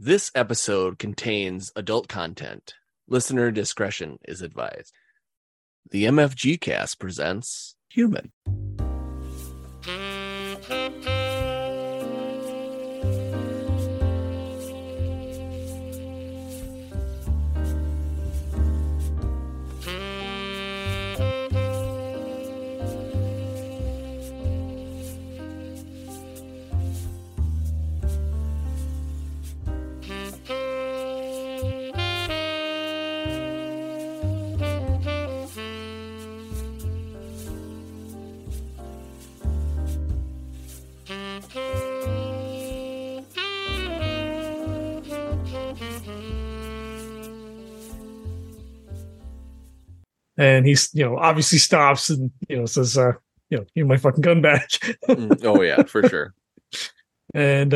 This episode contains adult content. Listener discretion is advised. The MFG cast presents Human. And he's, obviously stops and, says, give me my fucking gun back. Oh, yeah, for sure. And,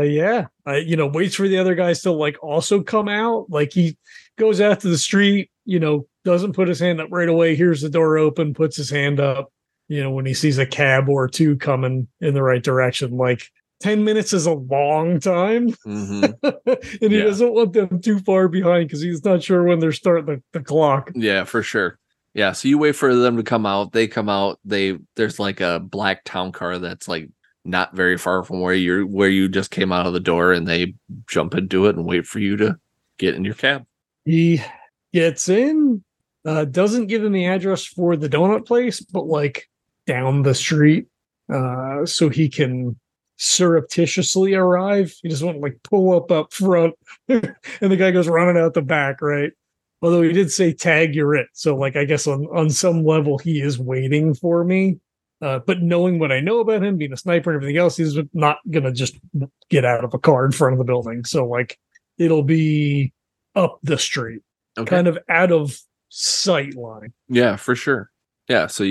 waits for the other guys to, also come out. Like, he goes out to the street, doesn't put his hand up right away, hears the door open, puts his hand up, when he sees a cab or two coming in the right direction. Like, 10 minutes is a long time. Mm-hmm. And he doesn't want them too far behind because he's not sure when they're starting the clock. Yeah, for sure. Yeah, so you wait for them to come out. They come out. There's like a black town car that's like not very far from where you just came out of the door, and they jump into it and wait for you to get in your cab. He gets in, doesn't give them the address for the donut place, but like down the street, so he can surreptitiously arrive. He just want to pull up front, and the guy goes running out the back, right? Although he did say tag, you're it. So I guess on some level he is waiting for me. But knowing what I know about him, being a sniper and everything else, he's not gonna just get out of a car in front of the building. So it'll be up the street, okay, kind of out of sight line. Yeah, for sure. Yeah. So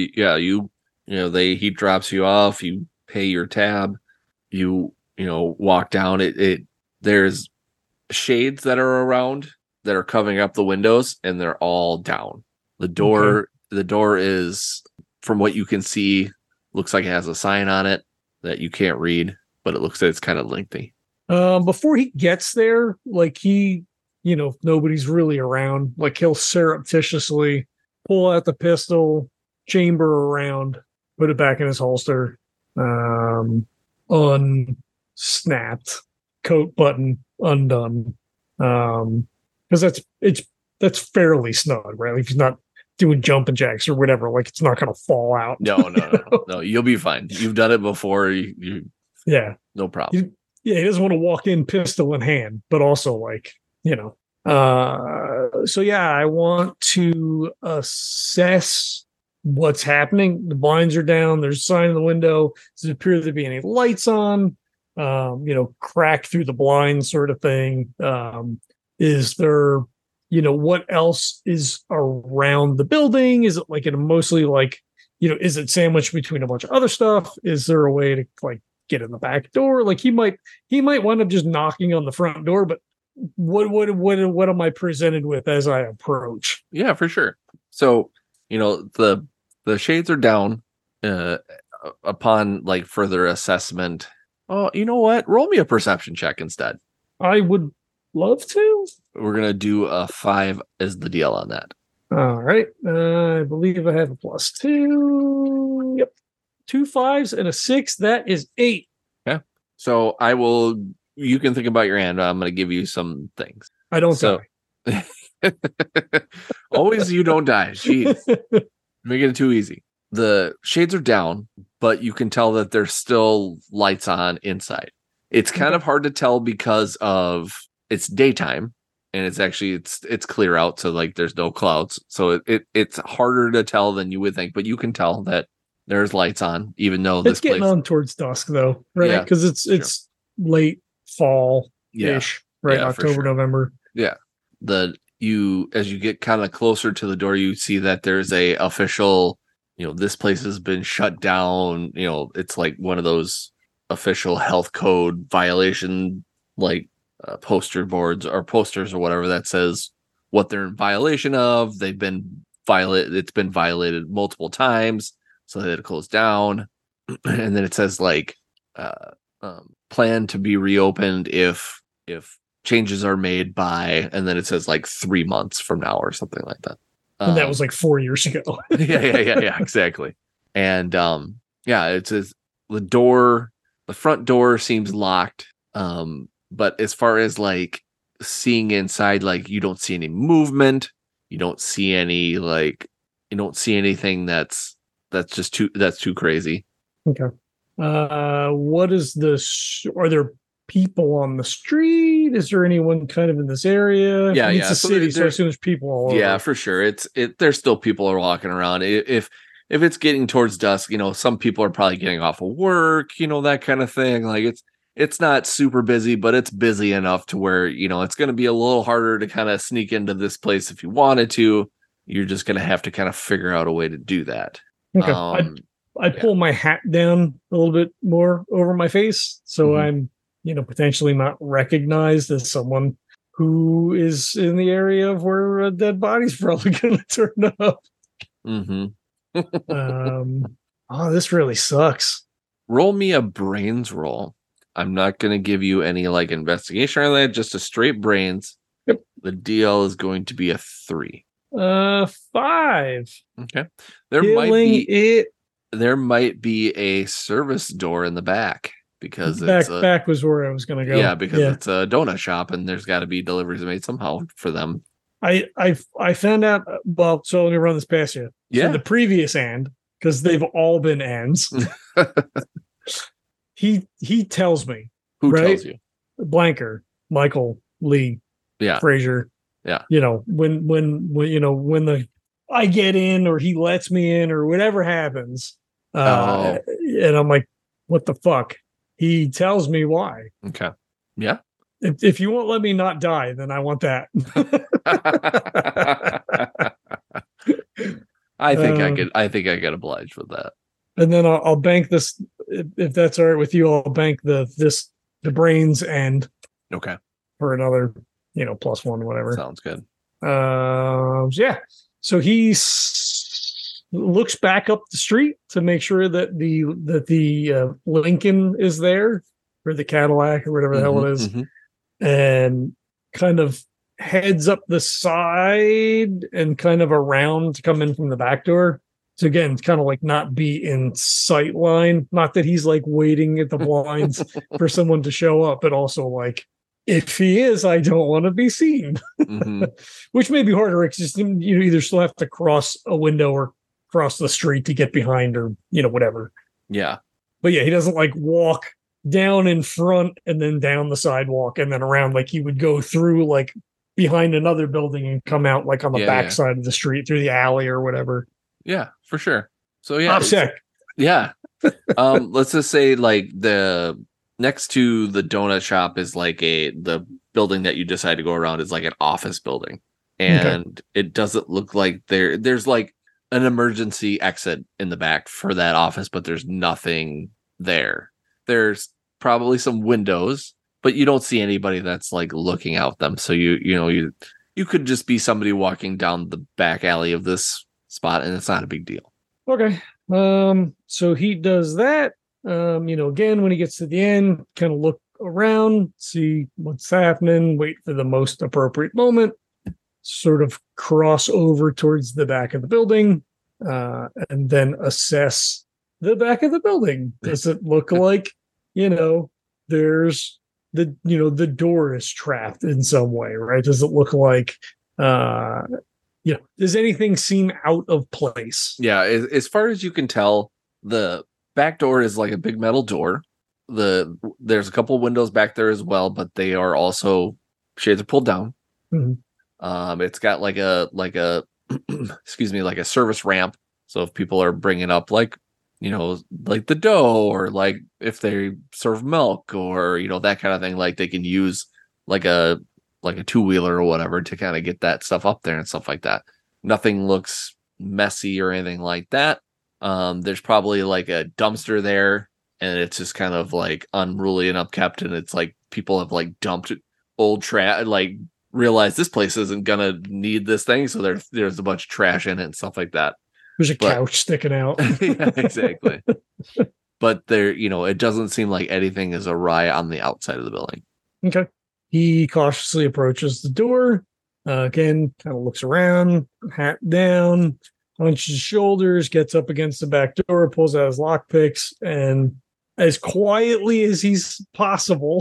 he drops you off. You pay your tab. You walk down. There's shades that are around that are covering up the windows, and they're all down. The door is, from what you can see, looks like it has a sign on it that you can't read, but it looks like it's kind of lengthy. Before he gets there, nobody's really around. He'll surreptitiously pull out the pistol, chamber around, put it back in his holster, unsnapped, coat button undone. Because that's fairly snug, right? Like, he's not doing jumping jacks or whatever. Like, it's not going to fall out. No, you'll be fine. You've done it before. Yeah, no problem. He doesn't want to walk in pistol in hand, but also So yeah, I want to assess what's happening. The blinds are down. There's a sign in the window. Does it appear to be any lights on? Crack through the blinds, sort of thing. Is there, what else is around the building? Is it mostly is it sandwiched between a bunch of other stuff? Is there a way to get in the back door? He might wind up just knocking on the front door, but what am I presented with as I approach? Yeah, for sure. So, the shades are down, upon further assessment. Oh, you know what? Roll me a perception check instead. I would love to. We're going to do a 5 as the deal on that. All right. I believe I have a +2. Yep. 2 5s and a 6. That is 8. Okay. So you can think about your hand. I'm going to give you some things. I don't die. Always you don't die. Jeez. Making it too easy. The shades are down, but you can tell that there's still lights on inside. It's kind of hard to tell because of it's daytime, and it's clear out, so there's no clouds. So it's harder to tell than you would think, but you can tell that there's lights on, even though it's getting on towards dusk, though, right? Because it's late fall-ish, right? October, November. Yeah. As you get kind of closer to the door, you see that there's a official, this place has been shut down. It's like one of those official health code violation, poster boards or posters or whatever that says what they're in violation of. It's been violated multiple times, so they had to close down. And then it says plan to be reopened if changes are made by, and then it says like 3 months from now or something like that. And that was like 4 years ago. Yeah, exactly. And yeah, it says the front door seems locked. But as far as like seeing inside, like you don't see any movement, you don't see anything that's too crazy. Okay. What is are there people on the street? Is there anyone kind of in this area? Yeah, It's a city, so I assume there's people all over. Yeah, for sure. There's still people are walking around. If it's getting towards dusk, some people are probably getting off of work, that kind of thing. Like it's not super busy, but it's busy enough to where, it's going to be a little harder to kind of sneak into this place if you wanted to. You're just going to have to kind of figure out a way to do that. Okay. I pull my hat down a little bit more over my face, so I'm, potentially not recognized as someone who is in the area of where a dead body's probably going to turn up. Oh, this really sucks. Roll me a brains roll. I'm not going to give you any like investigation or that, just a straight brains. Yep. The DL is going to be a 3. 5. Okay. There might be a service door in the back because back was where I was going to go. Yeah, because it's a donut shop and there's got to be deliveries made somehow for them. I found out. Well, so let me run this past you. Yeah. So the previous and, because they've all been ends. he tells me. Who tells you? Blanker, Michael, Lee, Fraser. Yeah. When I get in or he lets me in or whatever happens. And I'm like, what the fuck? He tells me why. Okay. Yeah. If you won't let me not die, then I want that. I think I get obliged with that. And then I'll bank this, if that's all right with you. I'll bank the brains and okay for another, +1, whatever. Sounds good. Yeah. So he looks back up the street to make sure that the Lincoln is there, or the Cadillac or whatever the hell it is, and kind of heads up the side and kind of around to come in from the back door. So again, kind of like not be in sight line. Not that he's like waiting at the blinds for someone to show up, but also like, if he is, I don't want to be seen. Which may be harder. It's just, you either still have to cross a window or cross the street to get behind, or whatever. Yeah. But yeah, he doesn't like walk down in front and then down the sidewalk and then around, like he would go through like behind another building and come out like on the back side of the street through the alley or whatever. Yeah, for sure. So yeah. OPSEC. Yeah. Let's just say like the next to the donut shop is like the building that you decide to go around is like an office building. And it doesn't look like there's like an emergency exit in the back for that office, but there's nothing there. There's probably some windows, but you don't see anybody that's like looking out them. So you could just be somebody walking down the back alley of this spot, and it's not a big deal. Okay. So he does that. Again, when he gets to the end, kind of look around, see what's happening, wait for the most appropriate moment, sort of cross over towards the back of the building, and then assess the back of the building. Does it look like, there's the door is trapped in some way, right? Does it look like, does anything seem out of place? Yeah, as far as you can tell, the back door is like a big metal door. There's a couple windows back there as well, but they are also shades are pulled down. It's got like a excuse me, like a service ramp. So if people are bringing up like the dough, or like if they serve milk, or that kind of thing, like they can use like a 2-wheeler or whatever to kind of get that stuff up there and stuff like that. Nothing looks messy or anything like that. There's probably like a dumpster there, and it's just kind of like unruly and upkept, and it's like people have like dumped old trash, like realized this place isn't gonna need this thing, so there's a bunch of trash in it and stuff like that. There's a couch sticking out. Yeah, exactly. But there, it doesn't seem like anything is awry on the outside of the building. Okay. He cautiously approaches the door. Again, kind of looks around, hat down, hunches his shoulders, gets up against the back door, pulls out his lockpicks, and as quietly as he's possible,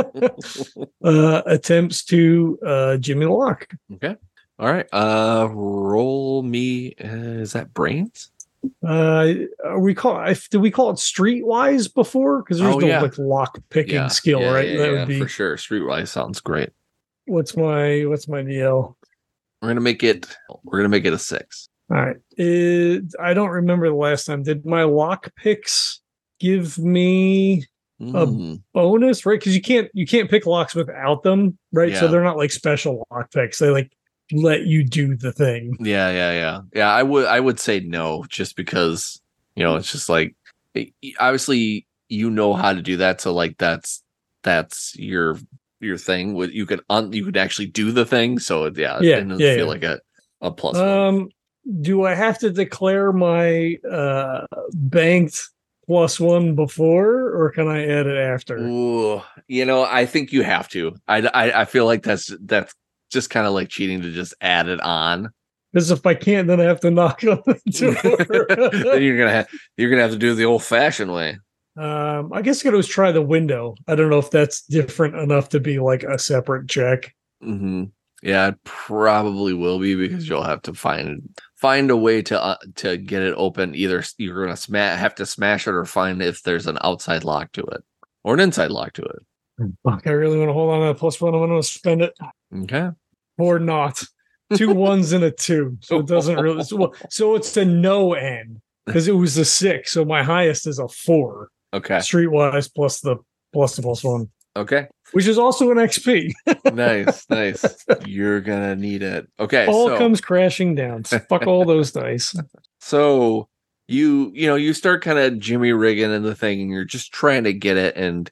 attempts to Jimmy the lock. Okay. All right. Roll me. Is that brains? Do we call it streetwise before? Because there's like lock picking skill, right? That would be for sure. Streetwise sounds great. What's my DL? We're gonna make it a 6. All right. I don't remember the last time. Did my lock picks give me a bonus? Right? Because you can't pick locks without them, right? Yeah. So they're not like special lock picks. They like let you do the thing. Yeah. I would say no, just because it's just like obviously how to do that. So like that's your thing. You could actually do the thing. So it doesn't feel like a +1. Do I have to declare my banked +1 before, or can I add it after? Ooh, I think you have to. I feel like that's just kind of like cheating to just add it on. Because if I can't, then I have to knock on the door. Then you're gonna have to do it the old-fashioned way. I guess I could always try the window. I don't know if that's different enough to be like a separate check. Mm-hmm. Yeah, it probably will be, because you'll have to find a way to get it open. Either you're gonna have to smash it, or find if there's an outside lock to it or an inside lock to it. Fuck, I really want to hold on to that +1. I'm going to spend it. Okay. Or not. 2 1s and a 2. So it doesn't really. So it's a no end, because it was a 6. So my highest is a 4. Okay. Streetwise plus the +1. Okay. Which is also an XP. Nice. You're gonna need it. Okay. All comes crashing down. Fuck all those dice. So you start kind of Jimmy rigging in the thing, and you're just trying to get it, and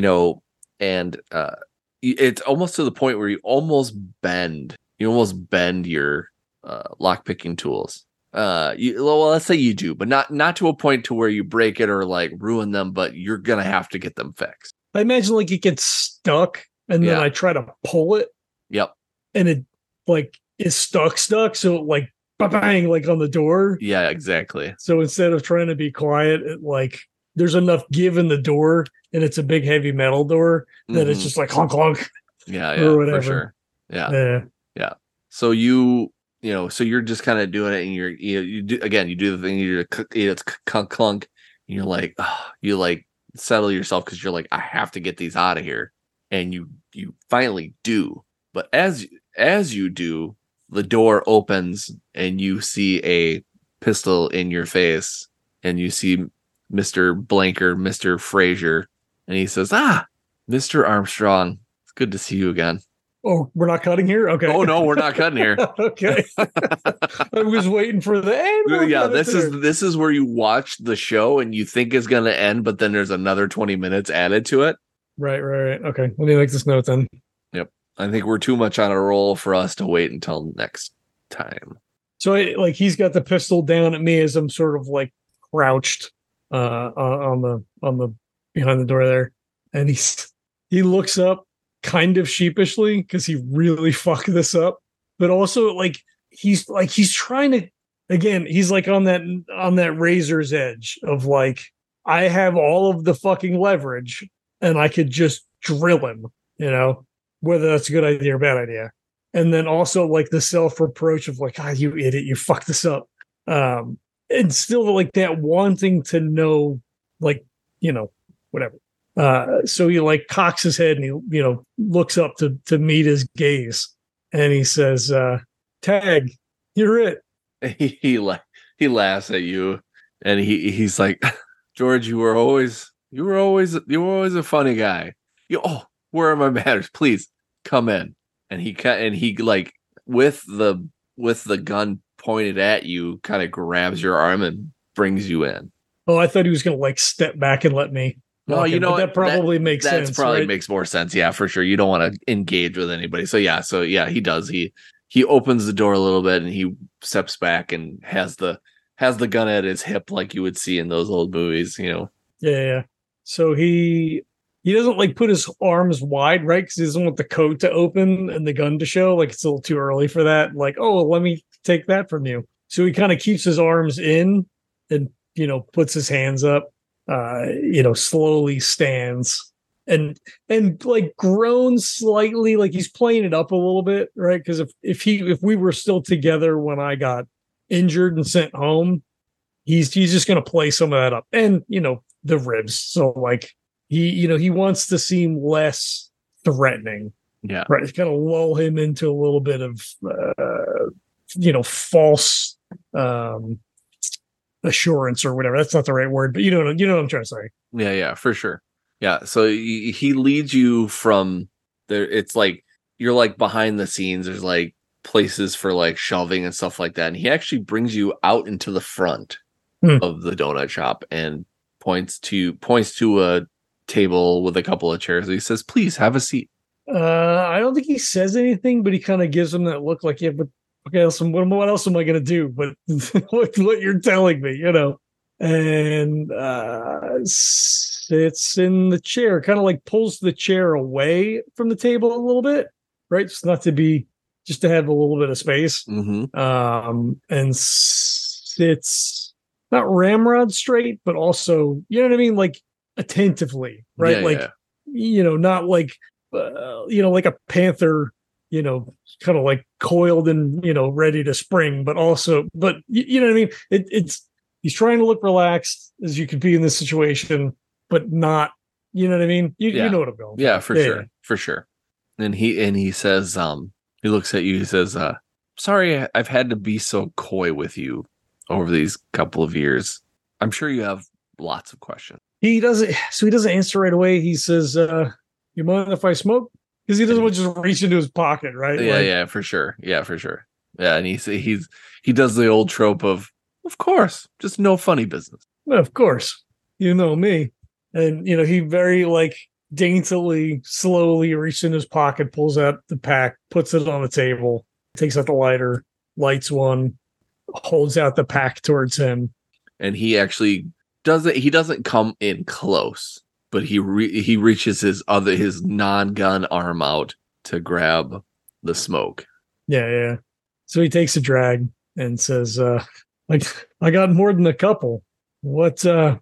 it's almost to the point where you almost bend your lock picking tools. Let's say you do, but not to a point to where you break it or like ruin them, but you're gonna have to get them fixed. I imagine like it gets stuck, and then I try to pull it. Yep. And it like is stuck. So it like bang like on the door. Yeah, exactly. So instead of trying to be quiet, it like there's enough give in the door, and it's a big heavy metal door that it's just like clunk clunk. Yeah, or whatever. For sure. Yeah. So so you're just kind of doing it, and you do the thing. It's clunk clunk. And you're like, you like settle yourself, because you're like, I have to get these out of here, and you finally do. But as you do, the door opens, and you see a pistol in your face, and you see Mr. Blanker, Mr. Frazier, and he says, Mr. Armstrong, it's good to see you again. Oh, we're not cutting here? Okay. Oh no, we're not cutting here. Okay. I was waiting for the end. Yeah, this is where you watch the show and you think it's gonna end, but then there's another 20 minutes added to it. Right. Okay. Let me make this note then. Yep. I think we're too much on a roll for us to wait until next time. So he's got the pistol down at me as I'm sort of like crouched on the behind the door there. And he looks up kind of sheepishly, because he really fucked this up, but also like he's trying to, again, he's like on that razor's edge of like, I have all of the fucking leverage and I could just drill him, whether that's a good idea or bad idea. And then also like the self-reproach of like, you idiot, you fucked this up. And still like that wanting to know, like, whatever. So he like cocks his head, and he, looks up to meet his gaze, and he says, Tag, you're it. He laughs at you, and he's like, George, you were always a funny guy. Where are my manners? Please come in. And he like with the gun pointed at you, kind of grabs your arm and brings you in. Oh, I thought he was going to like step back and let me. No, that probably makes sense. That probably right? makes more sense. Yeah, for sure. You don't want to engage with anybody. So yeah, he does. He opens the door a little bit, and he steps back and has the gun at his hip, like you would see in those old movies. Yeah. So he he doesn't like put his arms wide, right? Because he doesn't want the coat to open and the gun to show. Like it's a little too early for that. Like, oh, well, let me take that from you. So he kind of keeps his arms in and puts his hands up. Slowly stands and like groans slightly, like he's playing it up a little bit, right? Because if we were still together when I got injured and sent home, he's just gonna play some of that up, and the ribs. So like he wants to seem less threatening, Yeah. right? It's kind of lull him into a little bit of false assurance or whatever. That's not the right word, but you know what I'm trying to say. Yeah, for sure. Yeah, so he leads you from there. It's like you're like behind the scenes. There's like places for like shelving and stuff like that, and he actually brings you out into the front of the donut shop and points to a table with a couple of chairs. He says, "Please have a seat." I don't think he says anything, but he kind of gives him that look like, yeah, but okay, so what else am I going to do? But what you're telling me, and sits in the chair, kind of like pulls the chair away from the table a little bit, right? Just to have a little bit of space. And sits not ramrod straight, but also, you know what I mean? Like attentively, right? Not like, like a panther, kind of like coiled and, ready to spring, but you know what I mean? He's trying to look relaxed as you could be in this situation, but not, you know what I mean? You know what I'm going for. Yeah, for sure. And he says, he looks at you, he says, sorry, I've had to be so coy with you over these couple of years. I'm sure you have lots of questions. He doesn't answer right away. He says, you mind if I smoke? Because he doesn't want to just reach into his pocket, right? Yeah, for sure. Yeah, and he does the old trope of course, just no funny business. Well, of course, you know me. And, he very like daintily, slowly reaches in his pocket, pulls out the pack, puts it on the table, takes out the lighter, lights one, holds out the pack towards him. And he actually does it. He doesn't come in close, but he reaches his non-gun arm out to grab the smoke. Yeah. So he takes a drag and says, I got more than a couple. What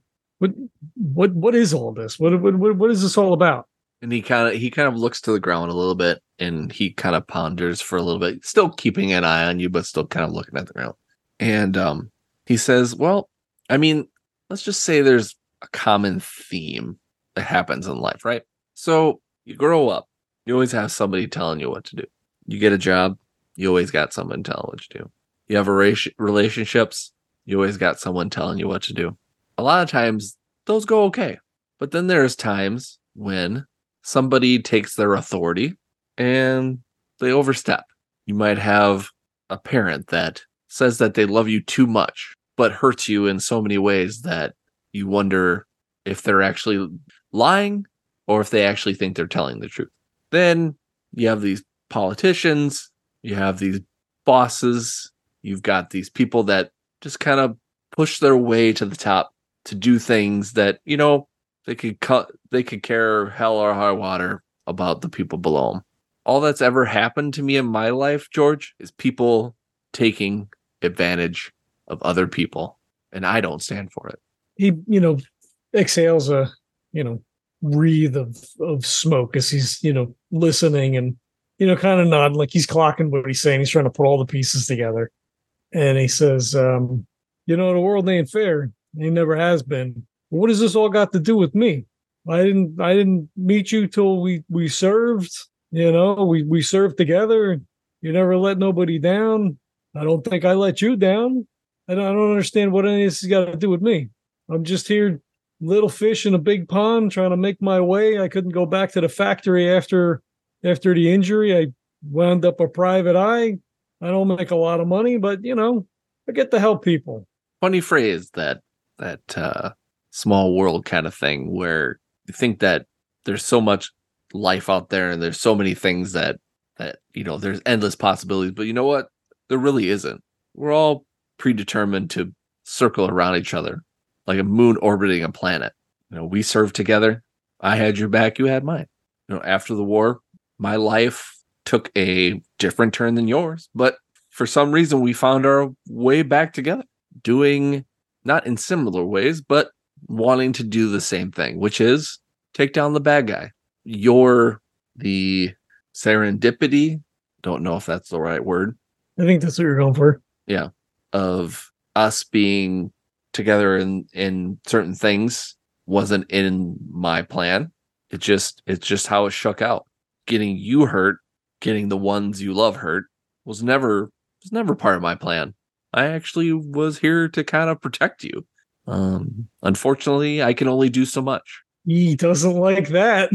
is all this? What is this all about? And he kind of looks to the ground a little bit, and he kind of ponders for a little bit, still keeping an eye on you, but still kind of looking at the ground. And he says, well, I mean, let's just say there's a common theme that happens in life, right? So you grow up, you always have somebody telling you what to do. You get a job, you always got someone telling what to do. You have relationships, you always got someone telling you what to do. A lot of times those go okay. But then there's times when somebody takes their authority and they overstep. You might have a parent that says that they love you too much, but hurts you in so many ways that you wonder if they're actually lying or if they actually think they're telling the truth. Then you have these politicians, you have these bosses, you've got these people that just kind of push their way to the top to do things that, they could care hell or high water about the people below them. All that's ever happened to me in my life, George, is people taking advantage of other people, and I don't stand for it. He, exhales a, wreath of smoke as he's, listening and, kind of nodding like he's clocking what he's saying. He's trying to put all the pieces together. And he says, the world ain't fair. It never has been. What does this all got to do with me? I didn't meet you till we served. We served together. You never let nobody down. I don't think I let you down. I don't understand what any of this has got to do with me. I'm just here, little fish in a big pond, trying to make my way. I couldn't go back to the factory after the injury. I wound up a private eye. I don't make a lot of money, but I get to help people. Funny phrase, that small world kind of thing, where you think that there's so much life out there and there's so many things that there's endless possibilities, but you know what? There really isn't. We're all predetermined to circle around each other like a moon orbiting a planet. We serve together. I had your back, you had mine. After the war, my life took a different turn than yours, but for some reason we found our way back together, doing not in similar ways, but wanting to do the same thing, which is take down the bad guy. You're the serendipity, don't know if that's the right word. I think that's what you're going for. Yeah. Of us being together in certain things wasn't in my plan. It's just how it shook out. Getting you hurt, getting the ones you love hurt was never part of my plan. I actually was here to kind of protect you. Unfortunately, I can only do so much. He doesn't like that.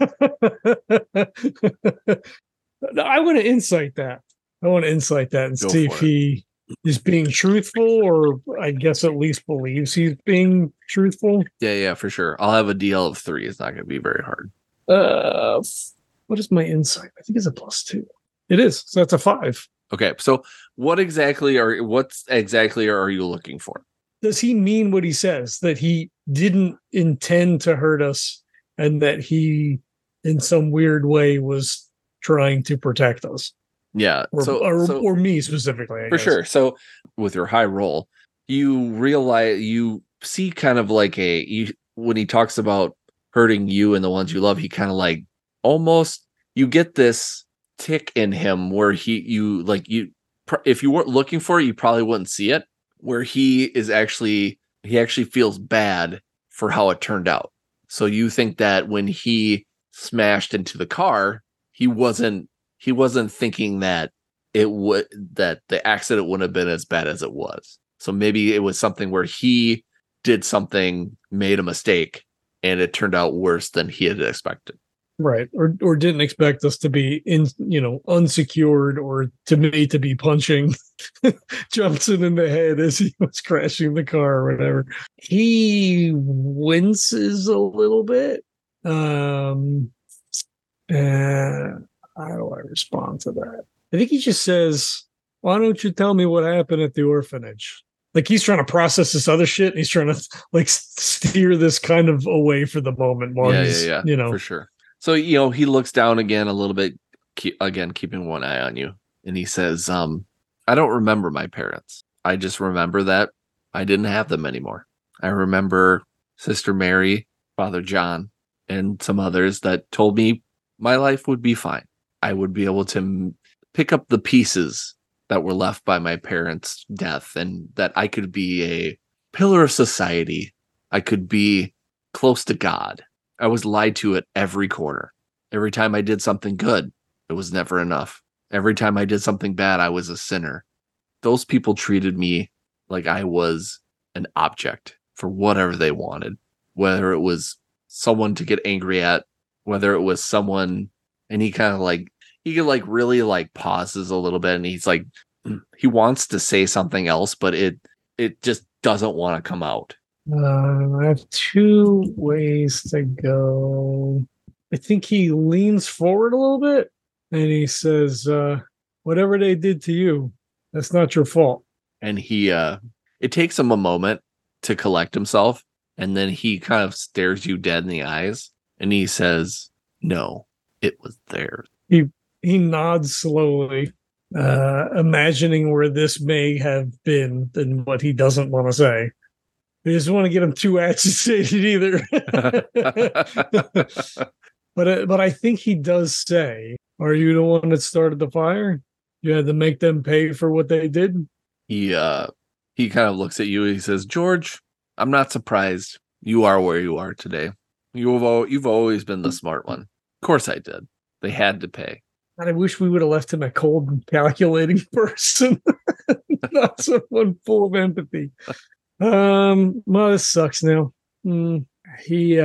I want to insight that. And Go see if for it. he is being truthful, or I guess at least believes he's being truthful. Yeah, for sure. I'll have a DL of 3. It's not going to be very hard. What is my insight? I think it's a +2. It is. So that's a 5. Okay, so what exactly are you looking for? Does he mean what he says, that he didn't intend to hurt us and that he, in some weird way, was trying to protect us? Yeah, or me specifically, I for guess. sure. So with your high roll, you realize, you see kind of like when he talks about hurting you and the ones you love, he kind of like almost, you get this tick in him where if you weren't looking for it, you probably wouldn't see it, where he actually feels bad for how it turned out. So you think that when he smashed into the car, he wasn't thinking that that the accident wouldn't have been as bad as it was. So maybe it was something where he did something, made a mistake, and it turned out worse than he had expected. Right. Or didn't expect us to be unsecured, or to me to be punching Johnson in the head as he was crashing the car or whatever. He winces a little bit. How do I respond to that? I think he just says, why don't you tell me what happened at the orphanage? Like, he's trying to process this other shit, and he's trying to like steer this kind of away for the moment while Yeah, for sure. So, he looks down again a little bit, again, keeping one eye on you. And he says, I don't remember my parents. I just remember that I didn't have them anymore. I remember Sister Mary, Father John, and some others that told me my life would be fine. I would be able to pick up the pieces that were left by my parents' death, and that I could be a pillar of society. I could be close to God. I was lied to at every corner. Every time I did something good, it was never enough. Every time I did something bad, I was a sinner. Those people treated me like I was an object for whatever they wanted, whether it was someone to get angry at, whether it was someone, and he kind of like, really like pauses a little bit, and he's like, he wants to say something else, but it just doesn't want to come out. I have 2 ways to go. I think he leans forward a little bit and he says, whatever they did to you, that's not your fault. And he, it takes him a moment to collect himself. And then he kind of stares you dead in the eyes and he says, no, it was theirs. He nods slowly, imagining where this may have been and what he doesn't want to say. He doesn't want to get him too agitated either. But I think he does say, are you the one that started the fire? You had to make them pay for what they did? He kind of looks at you and he says, George, I'm not surprised you are where you are today. You've always been the smart one. Of course I did. They had to pay. God, I wish we would have left him a cold and calculating person, not someone full of empathy. Well, this sucks now. He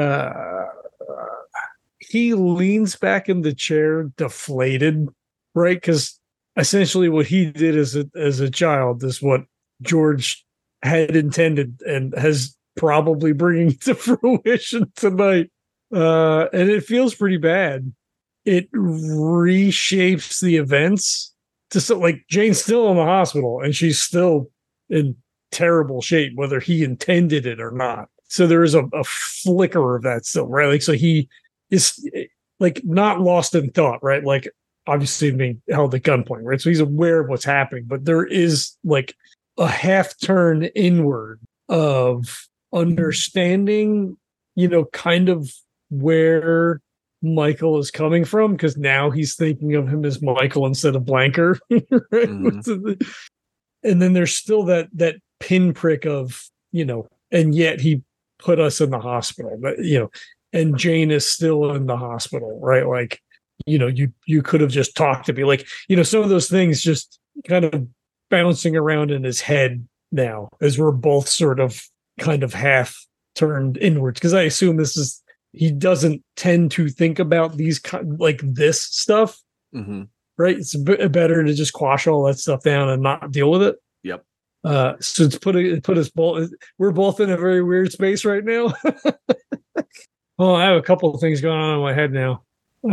leans back in the chair, deflated, right? Because essentially what he did as a child is what George had intended and has probably bringing to fruition tonight. And it feels pretty bad. It reshapes the events to like Jane's still in the hospital and she's still in terrible shape, whether he intended it or not. So there is a flicker of that still, right? Like, so he is like not lost in thought, right? Like obviously being held at gunpoint, right? So he's aware of what's happening, but there is like a half turn inward of understanding, kind of where Michael is coming from, because now he's thinking of him as Michael instead of Blanker. Right? And then there's still that pinprick of, and yet he put us in the hospital, but and Jane is still in the hospital, right? Like, you could have just talked to me, like, some of those things just kind of bouncing around in his head now as we're both sort of kind of half turned inwards, because I assume he doesn't tend to think about these like this stuff, right? It's better to just quash all that stuff down and not deal with it. Yep. So it's put us both. We're both in a very weird space right now. Well, I have a couple of things going on in my head now.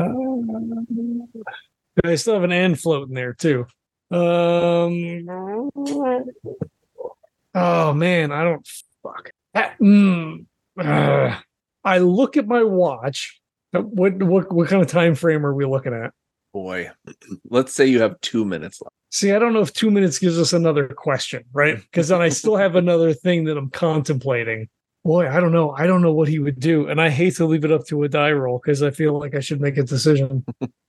I still have an and floating there too. Oh man, I don't fuck. I look at my watch. What kind of time frame are we looking at? Boy, let's say you have 2 minutes left. See, I don't know if 2 minutes gives us another question, right? Because then I still have another thing that I'm contemplating. Boy, I don't know. I don't know what he would do. And I hate to leave it up to a die roll because I feel like I should make a decision.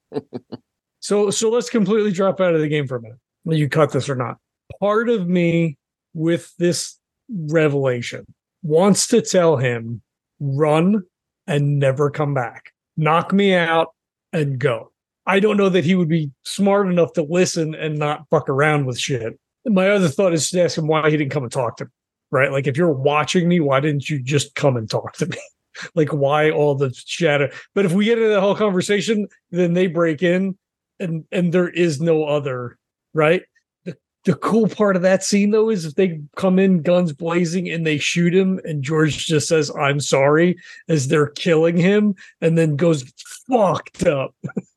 So let's completely drop out of the game for a minute. You cut this or not. Part of me with this revelation wants to tell him, run and never come back. Knock me out and go. I don't know that he would be smart enough to listen and not fuck around with shit. My other thought is to ask him why he didn't come and talk to me, right? Like, if you're watching me, why didn't you just come and talk to me? Like, why all the shadow? But if we get into the whole conversation, then they break in and there is no other, right? The cool part of that scene, though, is if they come in guns blazing and they shoot him and George just says, I'm sorry, as they're killing him, and then goes fucked up.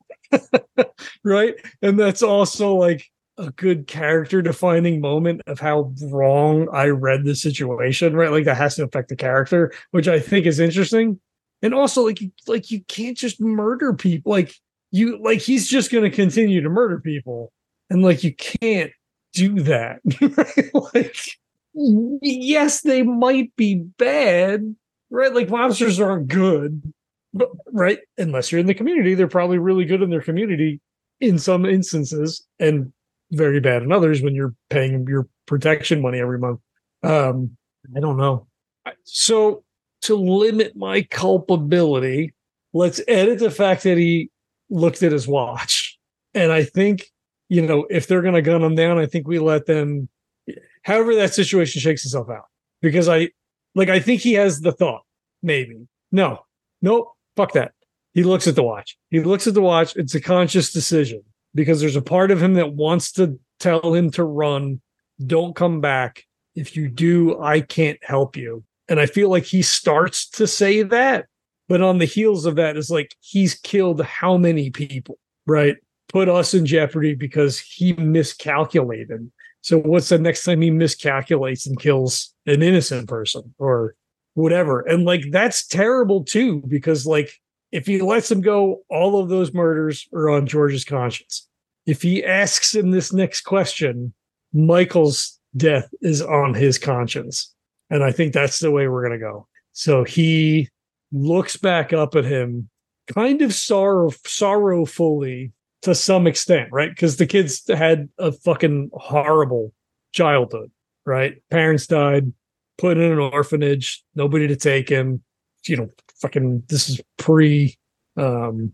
Right? And that's also like a good character defining moment of how wrong I read the situation, right? Like, that has to affect the character, which I think is interesting. And also, like you can't just murder people. Like, he's just going to continue to murder people. And like, you can't do that. Right? Like, yes, they might be bad, right? Like, mobsters aren't good, but right, unless you're in the community, they're probably really good in their community in some instances and very bad in others when you're paying your protection money every month. I don't know. So to limit my culpability, let's edit the fact that he looked at his watch. And I think, if they're going to gun him down, I think we let them, however that situation shakes itself out. Because I think he has the thought, maybe. Nope, fuck that. He looks at the watch. It's a conscious decision because there's a part of him that wants to tell him to run. Don't come back. If you do, I can't help you. And I feel like he starts to say that, but on the heels of that is like, he's killed how many people, right? Put us in jeopardy because he miscalculated. So what's the next time he miscalculates and kills an innocent person or whatever? And like, that's terrible too, because like, if he lets him go, all of those murders are on George's conscience. If he asks him this next question, Michael's death is on his conscience. And I think that's the way we're going to go. So he looks back up at him kind of sorrowfully to some extent, right? Because the kids had a fucking horrible childhood, right? Parents died, put in an orphanage, nobody to take him. Fucking, this is pre, or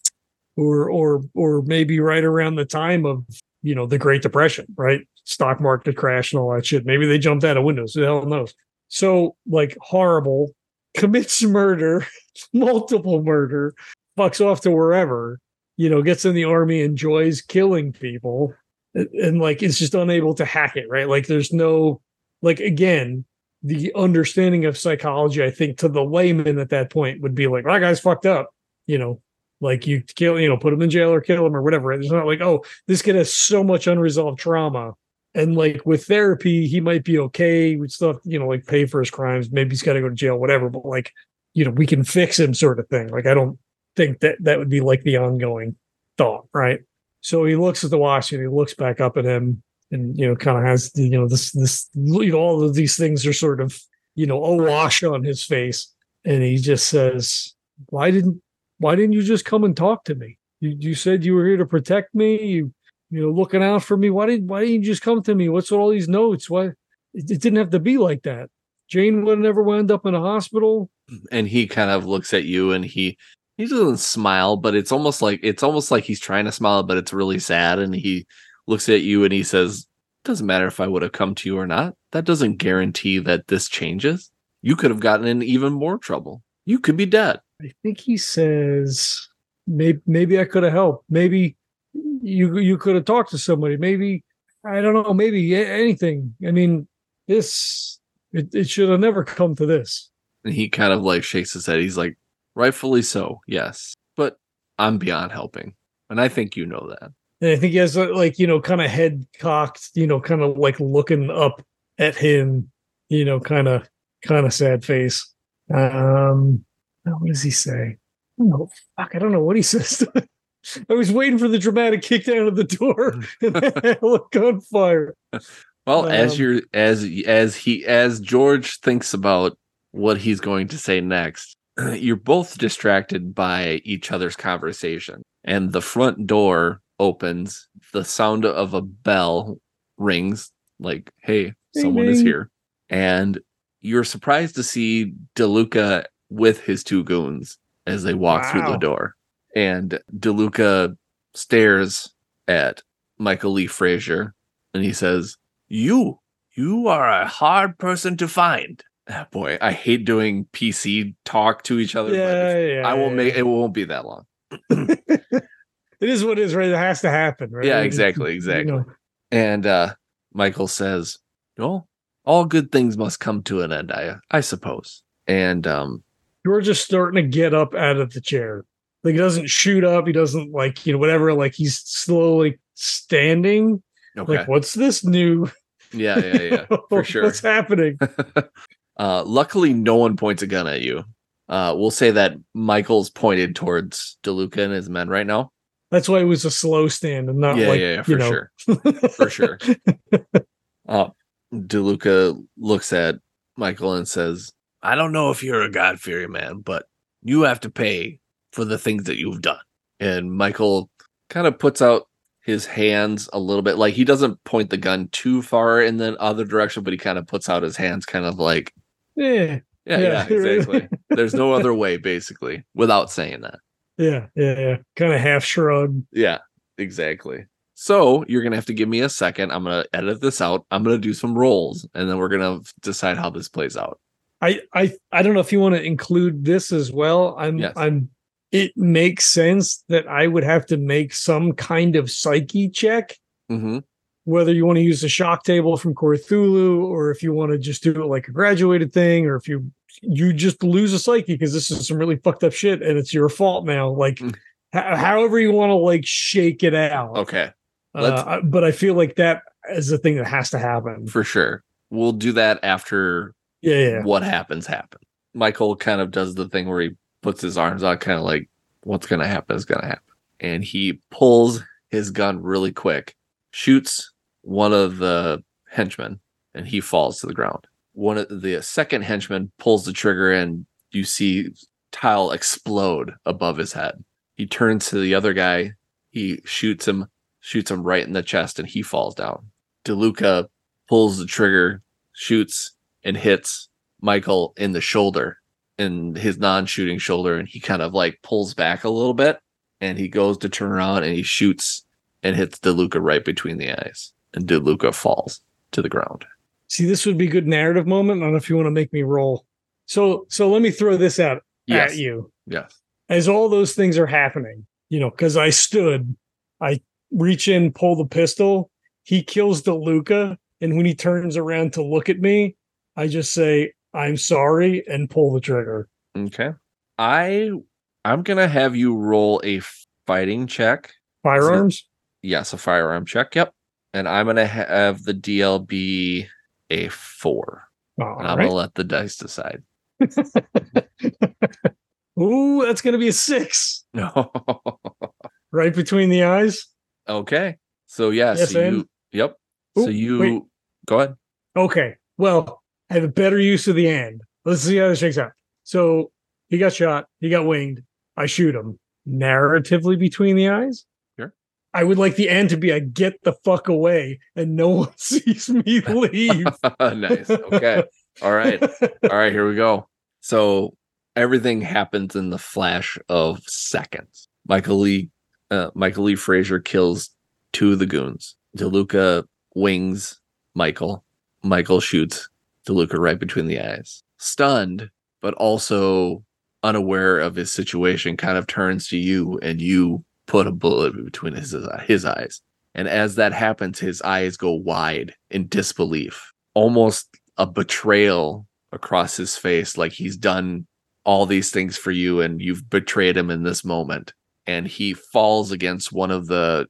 maybe right around the time of, the Great Depression, right? Stock market crash and all that shit. Maybe they jumped out of windows. Who the hell knows? So like, horrible, commits murder, multiple murder, fucks off to wherever, gets in the army, enjoys killing people, and like, it's just unable to hack it, right? Like, there's no, like, again, the understanding of psychology, I think, to the layman at that point would be like, that guy's fucked up, like, you kill, put him in jail or kill him or whatever. It's not like, oh, this kid has so much unresolved trauma And like with therapy, he might be okay with stuff, like pay for his crimes. Maybe he's got to go to jail, whatever. But like, we can fix him, sort of thing. Like, I don't think that would be like the ongoing thought, right? So he looks at the watch and he looks back up at him, and kind of has this all of these things are sort of awash on his face, and he just says, "Why didn't you just come and talk to me? You said you were here to protect me. Looking out for me. Why didn't you just come to me? What's with all these notes? Why it didn't have to be like that. Jane would never wound up in a hospital." And he kind of looks at you, and he doesn't smile, but it's almost like he's trying to smile, but it's really sad. And he looks at you and he says, "Doesn't matter if I would have come to you or not. That doesn't guarantee that this changes. You could have gotten in even more trouble. You could be dead." I think he says, maybe I could have helped. Maybe you could have talked to somebody. Maybe, I don't know, maybe anything. I mean, it should have never come to this. And he kind of like shakes his head. He's like, "Rightfully so, yes. But I'm beyond helping. And I think you know that." And I think he has kind of head cocked, kind of like looking up at him, kind of sad face. What does he say? I don't know what he says. I was waiting for the dramatic kick down of the door and look on fire. Well, as George thinks about what he's going to say next, you're both distracted by each other's conversation, and the front door opens. The sound of a bell rings, like, "Hey, someone is here." And you're surprised to see DeLuca with his two goons as they walk through the door. And DeLuca stares at Michael Lee Frazier, and he says, You are a hard person to find." Boy, I hate doing PC talk to each other. It won't be that long. It is what it is, right? It has to happen, right? Yeah, exactly. And Michael says, "Well, all good things must come to an end, I suppose." And George is starting to get up out of the chair. Like, he doesn't shoot up. He doesn't whatever. Like, he's slowly standing. Okay. Like, what's this new? Yeah. For sure. What's happening? Luckily, no one points a gun at you. We'll say that Michael's pointed towards DeLuca and his men right now. That's why it was a slow stand and not sure. For sure. DeLuca looks at Michael and says, "I don't know if you're a God-fearing man, but you have to pay for the things that you've done." And Michael kind of puts out his hands a little bit. Like, he doesn't point the gun too far in the other direction, but he kind of puts out his hands kind of like, yeah, exactly. There's no other way, basically, without saying that. Yeah. Kind of half shrug. Yeah, exactly. So you're going to have to give me a second. I'm going to edit this out. I'm going to do some rolls, and then we're going to decide how this plays out. I don't know if you want to include this as well. It makes sense that I would have to make some kind of psyche check. Mm-hmm. Whether you want to use the shock table from Cthulhu, or if you want to just do it like a graduated thing, or if you just lose a psyche because this is some really fucked up shit and it's your fault now. Like, however you want to like shake it out. Okay. But I feel like that is a thing that has to happen. For sure. We'll do that after what happens. Michael kind of does the thing where he puts his arms out, kind of like, what's going to happen is going to happen. And he pulls his gun really quick, shoots one of the henchmen, and he falls to the ground. One of the second henchman pulls the trigger, and you see tile explode above his head. He turns to the other guy. He shoots him right in the chest, and he falls down. DeLuca pulls the trigger, shoots, and hits Michael in the shoulder, in his non-shooting shoulder, and he kind of like pulls back a little bit, and he goes to turn around, and he shoots and hits DeLuca right between the eyes, and DeLuca falls to the ground. See, this would be a good narrative moment. I don't know if you want to make me roll. So let me throw this out at you. Yes. As all those things are happening, because I reach in, pull the pistol, he kills DeLuca, and when he turns around to look at me, I just say, "I'm sorry," and pull the trigger. Okay. I'm gonna have you roll a fighting check. Firearms? Yes, a firearm check. Yep. And I'm going to have the DL be a 4. All and I'm right. going to let the dice decide. Ooh, that's going to be a 6. No. Right between the eyes. Okay. So, yeah. Yes, So you, yep. So you, go ahead. Okay. Well, I have a better use of the and. Let's see how this shakes out. So he got shot. He got winged. I shoot him. Narratively between the eyes. Sure. I would like the end to be I get the fuck away and no one sees me leave. Nice. Okay. All right. All right. Here we go. So everything happens in the flash of seconds. Michael Lee Frazier kills 2 of the goons. DeLuca wings Michael. Michael shoots DeLuca right between the eyes. Stunned, but also unaware of his situation, kind of turns to you, and you put a bullet between his eyes. And as that happens, his eyes go wide in disbelief, almost a betrayal across his face, like he's done all these things for you and you've betrayed him in this moment. And he falls against one of the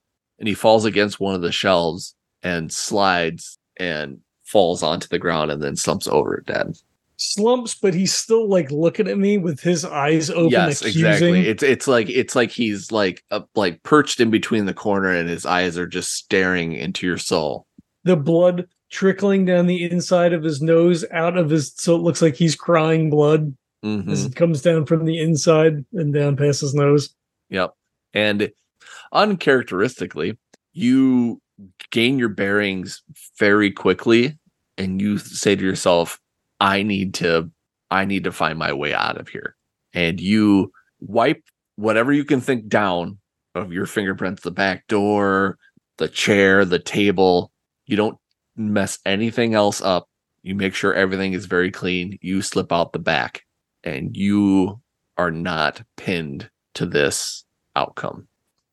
shelves and slides and falls onto the ground and then slumps over dead. Slumps, but he's still like looking at me with his eyes open. Yes, accusing. Exactly. It's like he's like perched in between the corner and his eyes are just staring into your soul. The blood trickling down the inside of his nose out of his, so it looks like he's crying blood as it comes down from the inside and down past his nose. Yep. And uncharacteristically, you gain your bearings very quickly and you say to yourself, I need to find my way out of here. And you wipe whatever you can think down of your fingerprints, the back door, the chair, the table. You don't mess anything else up. You make sure everything is very clean. You slip out the back and you are not pinned to this outcome.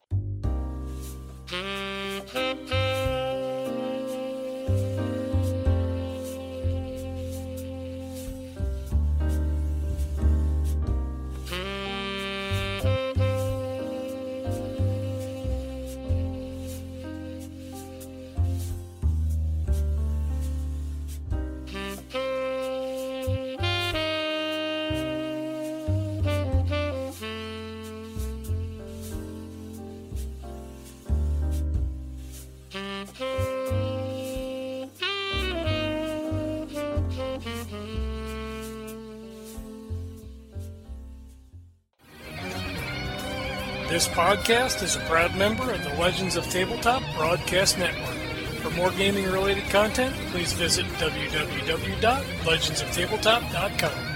This podcast is a proud member of the Legends of Tabletop Broadcast Network. For more gaming-related content, please visit www.legendsoftabletop.com.